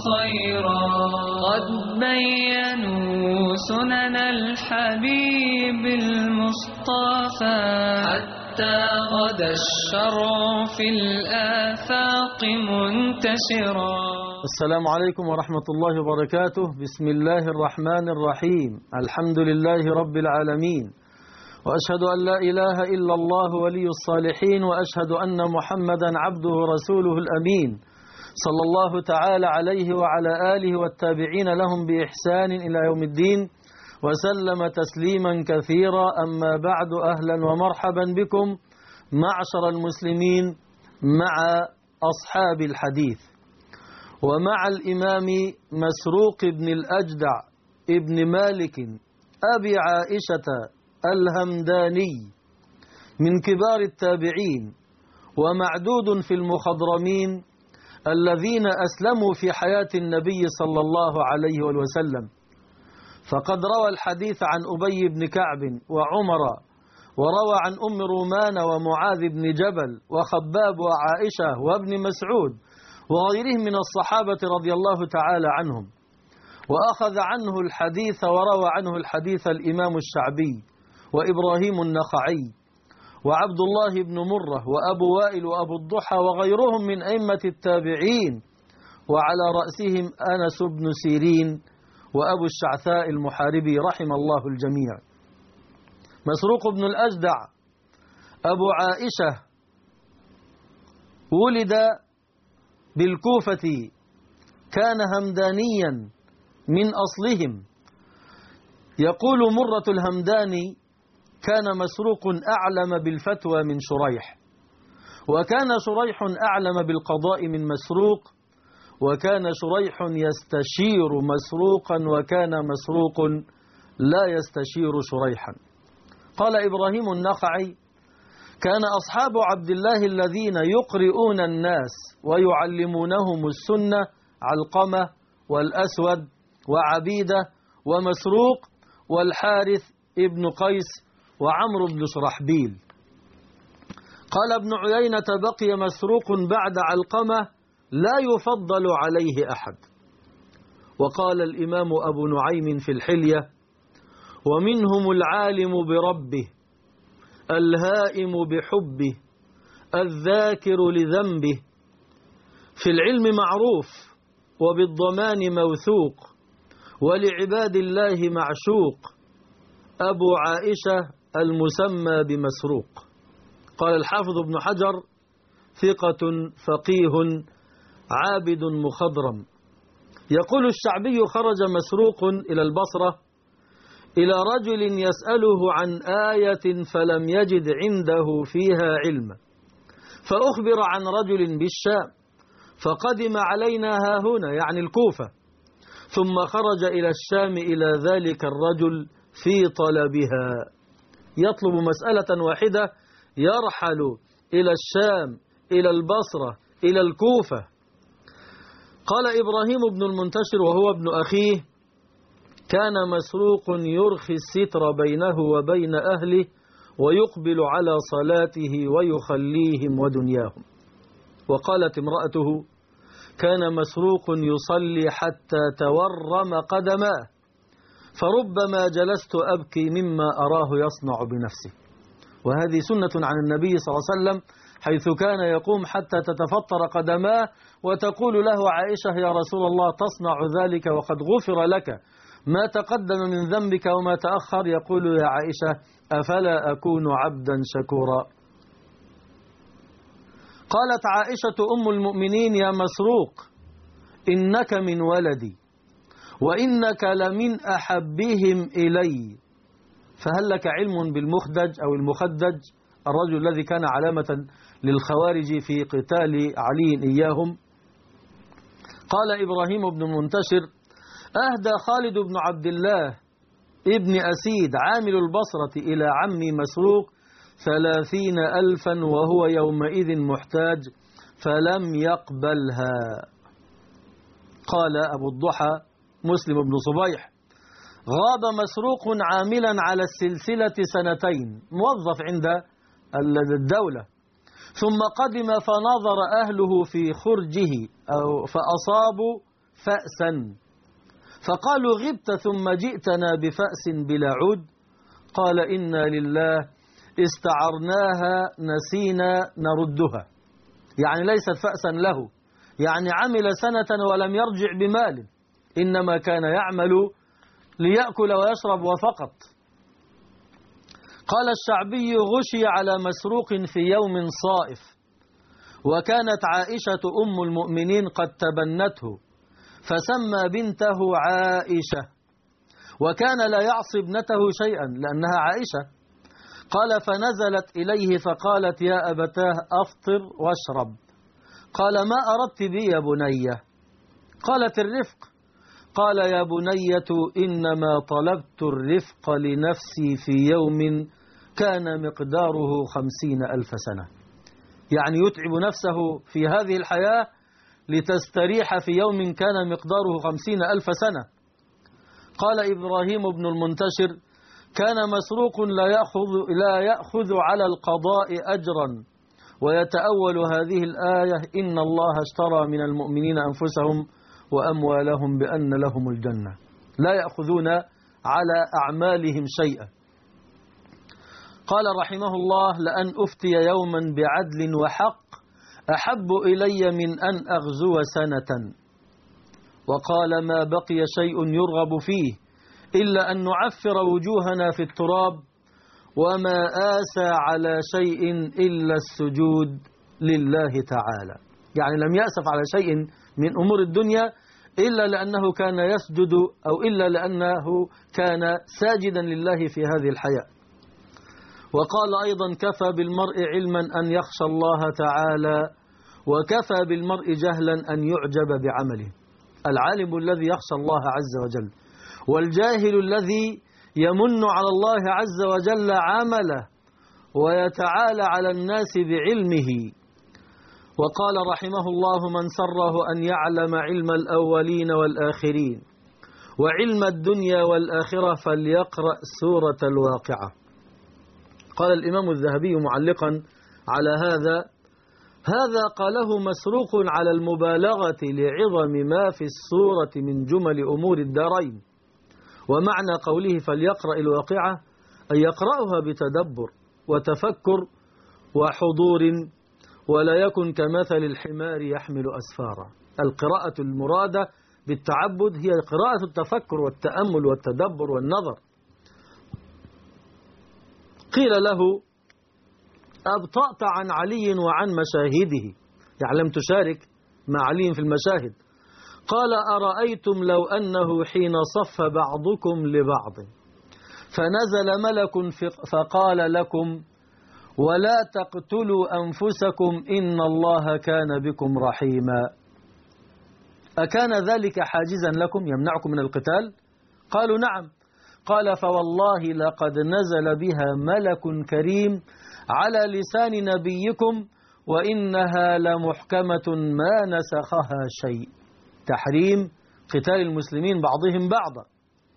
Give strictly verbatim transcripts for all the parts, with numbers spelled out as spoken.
خيرا، قد بينوا سنن الحبيب المصطفى، حتى غدا الشرع في الآفاق منتشرا. السلام عليكم ورحمة الله وبركاته. بسم الله الرحمن الرحيم. الحمد لله رب العالمين، وأشهد أن لا إله إلا الله ولي الصالحين، وأشهد أن محمدا عبده ورسوله الأمين، صلى الله تعالى عليه وعلى آله والتابعين لهم بإحسان إلى يوم الدين، وسلم تسليما كثيرا. أما بعد، أهلا ومرحبا بكم معشر المسلمين مع أصحاب الحديث، ومع الإمام مسروق بن الأجدع ابن مالك أبي عائشة الهمداني من كبار التابعين، ومعدود في المخضرمين الذين أسلموا في حياة النبي صلى الله عليه وسلم. فقد روى الحديث عن أبي بن كعب وعمر، وروى عن أم رومان ومعاذ بن جبل وخباب وعائشة وابن مسعود وغيرهم من الصحابة رضي الله تعالى عنهم. وأخذ عنه الحديث وروى عنه الحديث الإمام الشعبي وإبراهيم النخعي وعبد الله بن مرة وأبو وائل وأبو الضحى وغيرهم من أئمة التابعين، وعلى رأسهم أنس بن سيرين وأبو الشعثاء المحاربي رحم الله الجميع. مسروق بن الأجدع أبو عائشة ولد بالكوفة، كان همدانيا من أصلهم. يقول مرة الهمداني: كان مسروق أعلم بالفتوى من شريح، وكان شريح أعلم بالقضاء من مسروق، وكان شريح يستشير مسروقا، وكان مسروق لا يستشير شريحا. قال إبراهيم النخعي: كان أصحاب عبد الله الذين يقرؤون الناس ويعلمونهم السنة علقمة والأسود وعبيدة ومسروق والحارث ابن قيس وعمرو بن شرحبيل. قال ابن عيينة: بقي مسروق بعد علقمة لا يفضل عليه أحد. وقال الإمام أبو نعيم في الحلية: ومنهم العالم بربه، الهائم بحبه، الذاكر لذنبه، في العلم معروف، وبالضمان موثوق، ولعباد الله معشوق، أبو عائشة المسمى بمسروق. قال الحافظ ابن حجر: ثقة فقيه عابد مخضرم. يقول الشعبي: خرج مسروق إلى البصرة إلى رجل يسأله عن آية فلم يجد عنده فيها علما، فأخبر عن رجل بالشام، فقدم علينا ها هنا، يعني الكوفة، ثم خرج إلى الشام إلى ذلك الرجل في طلبها، يطلب مسألة واحدة، يرحل إلى الشام إلى البصرة إلى الكوفة. قال إبراهيم بن المنتشر وهو ابن أخيه: كان مسروق يرخي الستر بينه وبين أهله، ويقبل على صلاته ويخليهم ودنياهم. وقالت امرأته: كان مسروق يصلي حتى تورم قدماه، فربما جلست أبكي مما أراه يصنع بنفسه. وهذه سنة عن النبي صلى الله عليه وسلم، حيث كان يقوم حتى تتفطر قدماه، وتقول له عائشة: يا رسول الله، تصنع ذلك وقد غفر لك ما تقدم من ذنبك وما تأخر؟ يقول: يا عائشة، أفلا أكون عبدا شكورا؟ قالت عائشة أم المؤمنين: يا مسروق، إنك من ولدي، وإنك لمن أحبهم إلي، فهل لك علم بالمخدج أو المخدج، الرجل الذي كان علامة للخوارج في قتال علي إياهم؟ قال إبراهيم بن منتشر: أهدى خالد بن عبد الله ابن أسيد عامل البصرة إلى عمي مسروق ثلاثين ألفا وهو يومئذ محتاج، فلم يقبلها. قال أبو الضحى مسلم بن صبيح: غاب مسروق عاملا على السلسلة سنتين، موظف عند الدولة، ثم قدم فنظر أهله في خرجه أو فأصابوا فأسا، فقالوا غبت ثم جئتنا بفأس بلا عود؟ قال إنا لله استعرناها نسينا نردها، يعني ليست فأسا له، يعني عمل سنة ولم يرجع بمال، إنما كان يعمل ليأكل ويشرب وفقط. قال الشعبي غشي على مسروق في يوم صائف، وكانت عائشة أم المؤمنين قد تبنته فسمى بنته عائشة، وكان لا يعصي ابنته شيئا لأنها عائشة. قال فنزلت إليه فقالت يا أبتاه أفطر واشرب. قال ما أردت بي يا بنية؟ قالت الرفق. قال يا بنية إنما طلبت الرفق لنفسي في يوم كان مقداره خمسين ألف سنة، يعني يتعب نفسه في هذه الحياة لتستريح في يوم كان مقداره خمسين ألف سنة. قال إبراهيم بن المنتشر كان مسروق لا يأخذ, لا يأخذ على القضاء أجرا، ويتأول هذه الآية إن الله اشترى من المؤمنين أنفسهم وأموالهم بأن لهم الجنة، لا يأخذون على أعمالهم شيئا. قال رحمه الله لأن أفتي يوما بعدل وحق أحب إلي من أن أغزو سنة. وقال ما بقي شيء يرغب فيه إلا أن نعفر وجوهنا في التراب، وما آسى على شيء إلا السجود لله تعالى، يعني لم يأسف على شيء من أمور الدنيا إلا لأنه كان يسجد أو إلا لأنه كان ساجدا لله في هذه الحياة. وقال أيضا كفى بالمرء علما أن يخشى الله تعالى، وكفى بالمرء جهلا أن يعجب بعمله. العالم الذي يخشى الله عز وجل، والجاهل الذي يمن على الله عز وجل عمله ويتعالى على الناس بعلمه. وقال رحمه الله من سره أن يعلم علم الأولين والآخرين وعلم الدنيا والآخرة فليقرأ سورة الواقعة. قال الإمام الذهبي معلقا على هذا هذا قاله مسروق على المبالغة لعظم ما في السورة من جمل أمور الدارين. ومعنى قوله فليقرأ الواقعة أن يقرأها بتدبر وتفكر وحضور، ولا يكن كمثل الحمار يحمل أسفارا. القراءة المرادة بالتعبد هي قراءة التفكر والتأمل والتدبر والنظر. قيل له أبطأت عن علي وعن مشاهده، يعني لم تشارك مع علي في المشاهد. قال أرأيتم لو أنه حين صف بعضكم لبعض فنزل ملك فقال لكم ولا تقتلوا أنفسكم إن الله كان بكم رحيما، أكان ذلك حاجزا لكم يمنعكم من القتال؟ قالوا نعم. قال فوالله لقد نزل بها ملك كريم على لسان نبيكم وإنها لمحكمة ما نسخها شيء، تحريم قتال المسلمين بعضهم بعضا.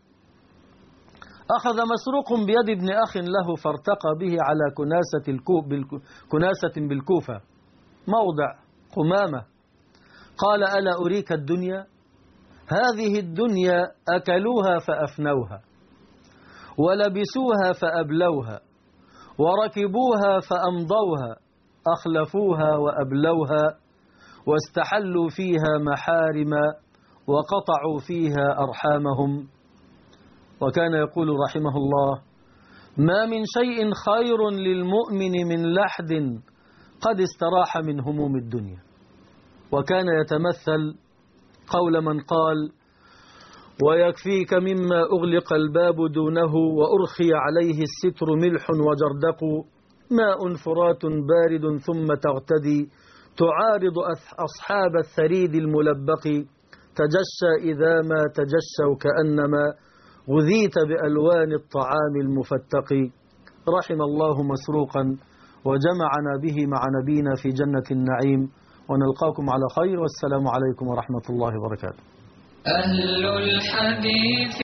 أخذ مسروق بيد ابن أخ له فارتقى به على كناسة, الكو بالكو كناسة بالكوفة موضع قمامة. قال ألا أريك الدنيا؟ هذه الدنيا أكلوها فأفنوها، ولبسوها فأبلوها، وركبوها فأمضوها، أخلفوها وأبلوها، واستحلوا فيها محارم، وقطعوا فيها أرحامهم. وكان يقول رحمه الله ما من شيء خير للمؤمن من لحد قد استراح من هموم الدنيا. وكان يتمثل قول من قال ويكفيك مما أغلق الباب دونه وأرخي عليه الستر ملح وجردق، ماء فرات بارد ثم تغتدي تعارض أصحاب الثريد الملبق، تجشى إذا ما تجشوا كأنما غذيت بألوان الطعام المفتق. رحم الله مسروقا وجمعنا به مع نبينا في جنة النعيم، ونلقاكم على خير، والسلام عليكم ورحمة الله وبركاته. أهل الحديث